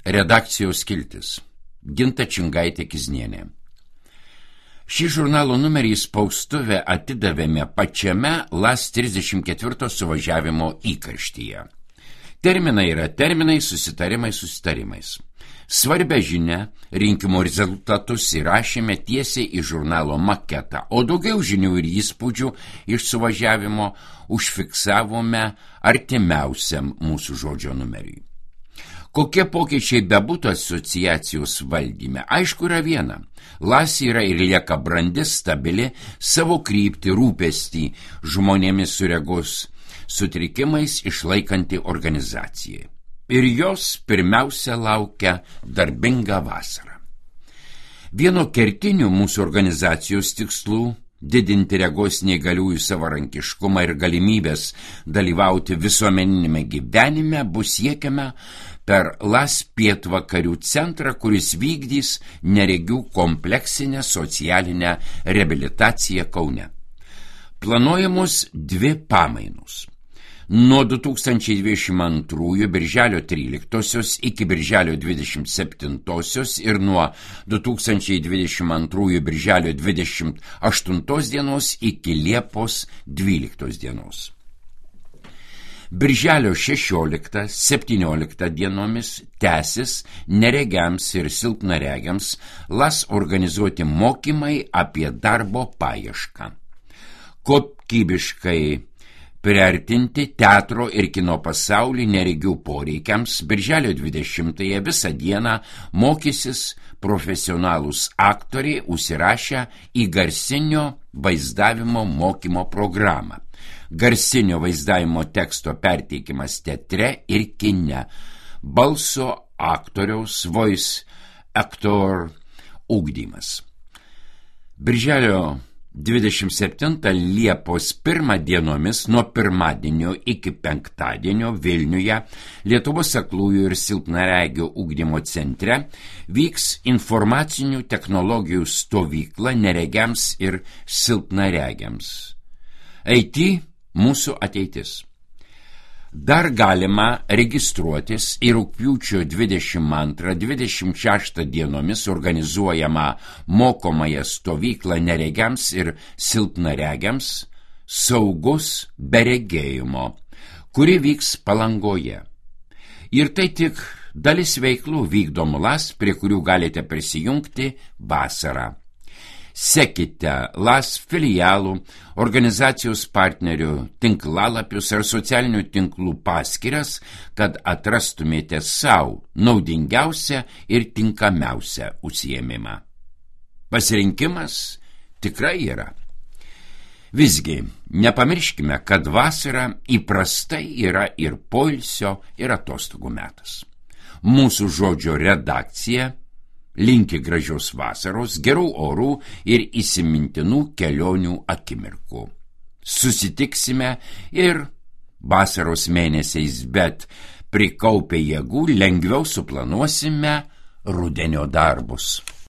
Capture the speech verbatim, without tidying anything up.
Redakcijos skiltis. Ginta Čingaitė Kiznienė. Šį žurnalo numerį spaustuvę atidavėme pačiame LAS trisdešimt ketvirto suvažiavimo įkarštyje. Terminai yra terminai, susitarimai susitarimais. Svarbią žinią, rinkimų rezultatus įrašėme tiesiai į žurnalo maketą, o daugiau žinių ir įspūdžių iš suvažiavimo užfiksavome artimiausiam mūsų žodžio numeriui. Kokie pokyčiai bebūtų asociacijos valdyme, aišku yra viena. LAS yra ir lieka brandi, stabili, savo kryptį, rūpestį žmonėmis su regos sutrikimais išlaikanti organizacija. Ir jos pirmiausia laukia darbinga vasara. Vieno kertinių mūsų organizacijos tikslų didinti regos neįgaliųjų savarankiškumą ir galimybės dalyvauti visuomeninėme gyvenime bus siekiama per LAS pietvakarių centrą, kuris vykdys neregių kompleksinę socialinę reabilitaciją Kaune. Planuojamos dvi pamainos. Nuo du tūkstančiai dvidešimt antrųjų birželio tryliktosios iki birželio dvidešimt septintosios ir nuo du tūkstančiai dvidešimt antrųjų birželio dvidešimt aštuntos dienos iki Liepos dvyliktos dienos. Birželio šešioliktą septynioliktą dienomis tęsis neregiams ir silpnaregiams LAS organizuoti mokymai apie darbo paiešką. Kokybiškai priartinti teatro ir kino pasaulį neregių poreikiams birželio dvidešimtąją visą dieną mokysis profesionalūs aktoriai užsirašę į garsinio vaizdavimo mokymo programą. Garsinio vaizdavimo teksto perteikimas teatre ir kine. Balso aktoriaus voice actor ugdymas. Birželio dvidešimt septintą Liepos pirmą dienomis nuo pirmadienio iki penktadienio Vilniuje Lietuvos aklųjų ir silpnaregių ugdymo centre vyks informacinių technologijų stovykla neregiams ir silpnaregiams. I T mūsų ateitis. Dar galima registruotis į rugpjūčio dvidešimt antrą dvidešimt šeštą dienomis organizuojamą mokomąją stovyklą neregiams ir silpnaregiams Saugus be regėjimo, kuri vyks Palangoje. Ir tai tik dalis veiklų vykdomų LAS, prie kurių galite prisijungti vasarą. Sekite LAS filialų, organizacijos partnerių tinklalapius ar socialinių tinklų paskyras, kad atrastumėte savo naudingiausią ir tinkamiausią užsiėmimą. Pasirinkimas tikrai yra. Visgi, nepamirškime, kad vasara įprastai yra ir poilsio, ir atostogų metas. Mūsų žodžio redakcija linki gražios vasaros, gerų orų ir įsimintinų kelionių akimirkų. Susitiksime ir vasaros mėnesiais, bet prikaupę jėgų lengviau suplanuosime rudenio darbus.